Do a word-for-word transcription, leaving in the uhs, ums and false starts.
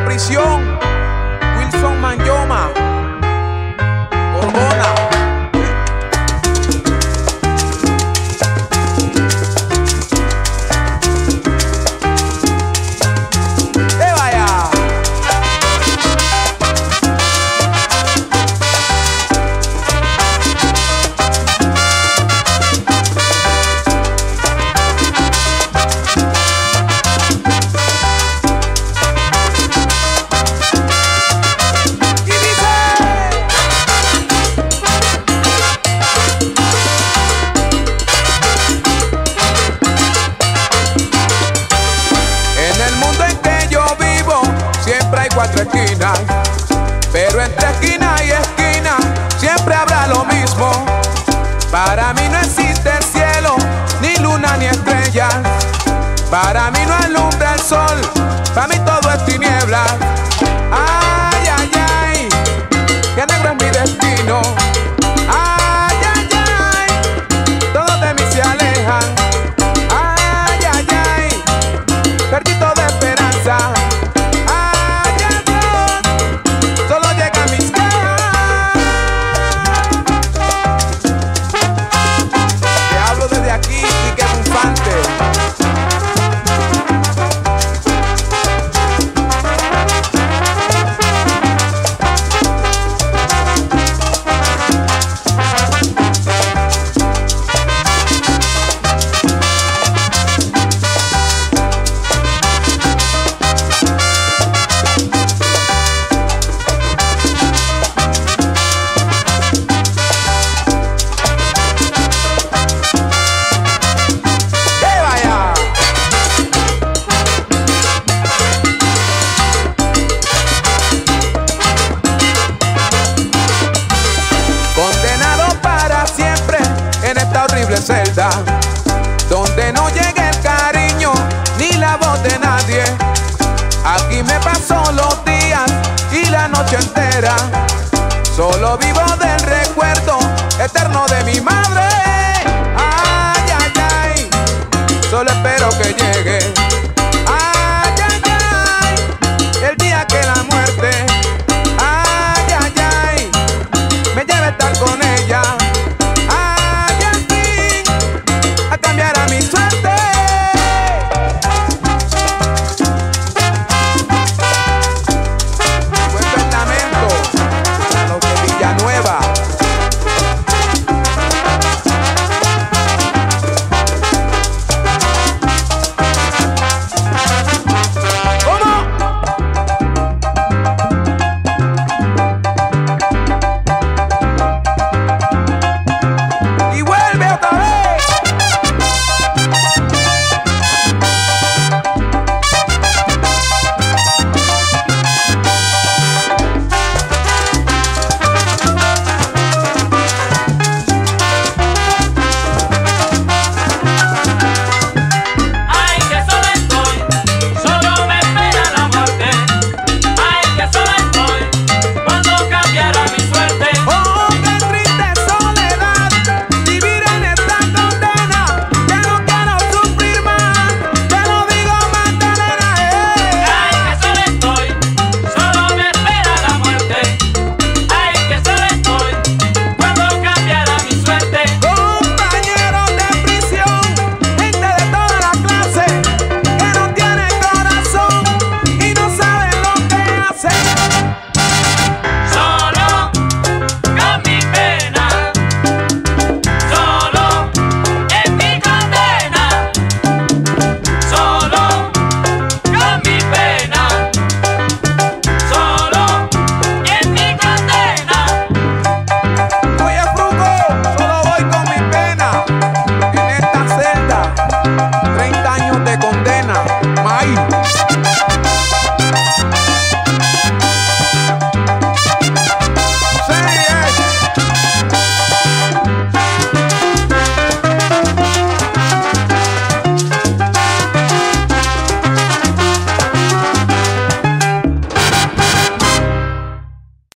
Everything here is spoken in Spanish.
prisión, Wilson Manyoma, Gorgona. ¡Eh, vaya! Cuatro esquinas, pero entre esquina y esquina siempre habrá lo mismo. Para mí no existe cielo, ni luna ni estrellas. Para mí no alumbra el sol, para mí todo es tiniebla. Ay, ay, ay, que negro es mi destino. Ay, ay, ay, todos de mí se alejan. Ay, ay, ay, perdí toda esperanza. Celda, donde no llega el cariño ni la voz de nadie. Aquí me paso los días y la noche entera. Solo vivo del recuerdo eterno de mi madre. Ay, ay, ay, solo espero que llegue